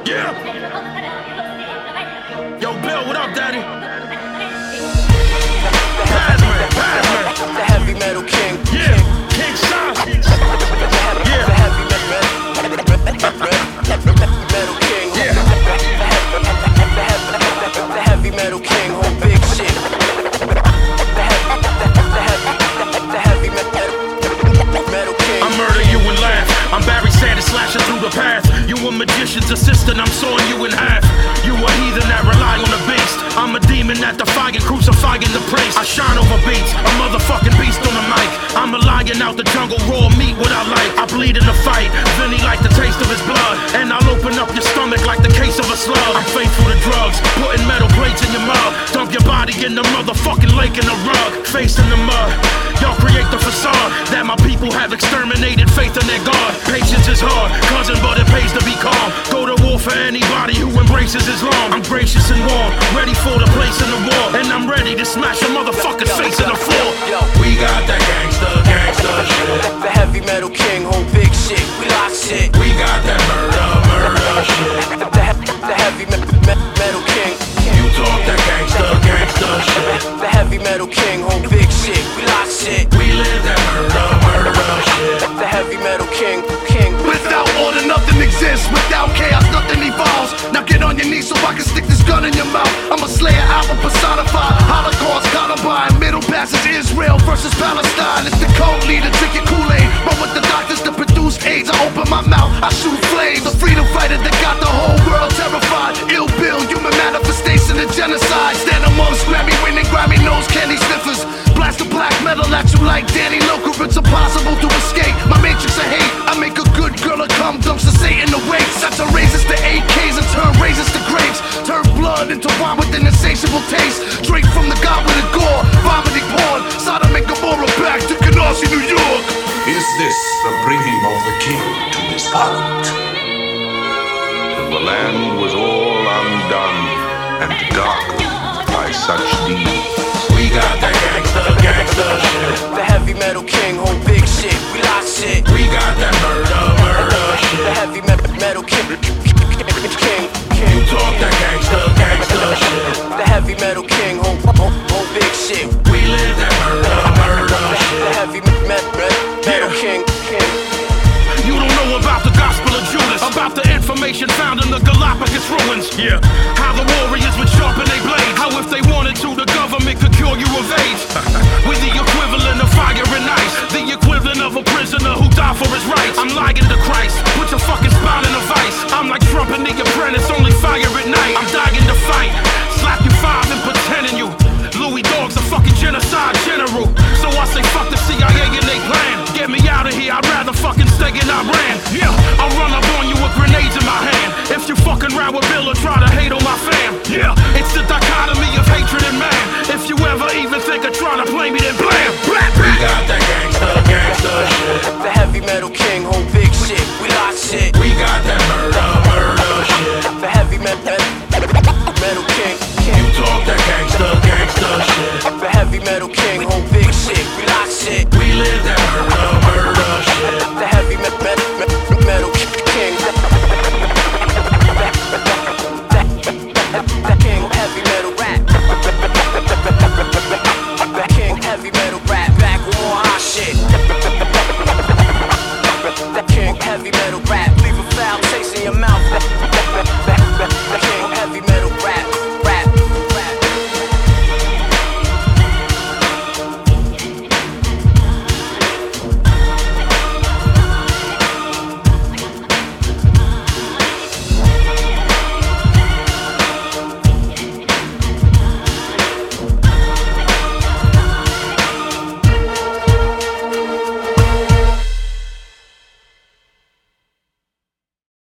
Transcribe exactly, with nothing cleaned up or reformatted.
Yeah. Yo, Bill, what up, daddy? Passman, Passman. The heavy metal king. Yeah, King Sean. Yeah. The heavy metal king. Yeah. The heavy metal king, whole big shit. The heavy metal king. I murder you and laugh. I'm Barry Sanders slashing through the path. You a magician's assistant, I'm sawing you in half. You a heathen that rely on the beast. I'm a demon that defying, crucifying the praise. I shine over beats, a motherfucking beast on the mic. I'm a lion out the jungle, raw meat what I like. I bleed in the fight, Vinny like the taste of his blood. And I'll open up your stomach like the case of a slug. I'm faithful to drugs, putting metal plates in your mug. Dump your body in the motherfucking lake in the rug. Face in the mud, y'all create the facade that my people have exterminated faith in their God. Patience is hard, cousin, but it pays to be calm. Go to war for anybody who embraces Islam. I'm gracious and warm, ready for the place in the war. And I'm ready to smash a motherfucker's face in the floor. We got that gangsta, gangsta shit. The heavy metal king, whole big shit. We lock shit. We got that murder, murder shit. The, the, the heavy me, me, metal king. You talk that gangsta, gangsta shit. The heavy metal king, whole big shit. We lock shit. We live that murder, murder shit. The heavy metal king, king. Without order, nothing exists. Without chaos, nothing evolves. Now get on your knees so I can stick this gun in your mouth. I'm a slayer, alpha personified. Holocaust, Columbine. Middle passage, Israel versus Palestine. It's the code leader, drinking Kool-Aid. Run with the doctors to produce AIDS. I open my mouth, I shoot flames. The freedom fighter that got the whole world terrified. Ill Bill, human manifestation of genocide. Stand amongst Grammy winning, Grammy nose candy sniffers. Blast the black metal at you like Danny Loker. It's impossible to escape my matrix of hate. I make a good girl a cum dumps to Satan awake. Such a raises to A Ks and turn razors to grapes. Turn blood into wine with an insatiable taste. Drink from the god with a gore, vomiting porn. Sodom and Gomorrah back to Canarsie, New York. Is this the bringing of the king to his parliament? The land was all undone and darkened by such deeds. We got that gangsta, gangsta shit. The heavy metal king, whole big shit. We lock shit. We got that murder, murder shit. The heavy me metal king, king, king. You talk that gangsta, gangsta shit. The heavy metal king, whole, whole, whole big shit. We live that murder, murder shit. The heavy me me metal king, king. You don't know about the gospel of Judas, about the information found in the Galapagos ruins. Yeah, how the warriors would sharpen their blades. How if they wanted to, the government could cure you of AIDS. With the equivalent of fire and ice, the equivalent of a prisoner who died for his rights. I'm lying to Christ.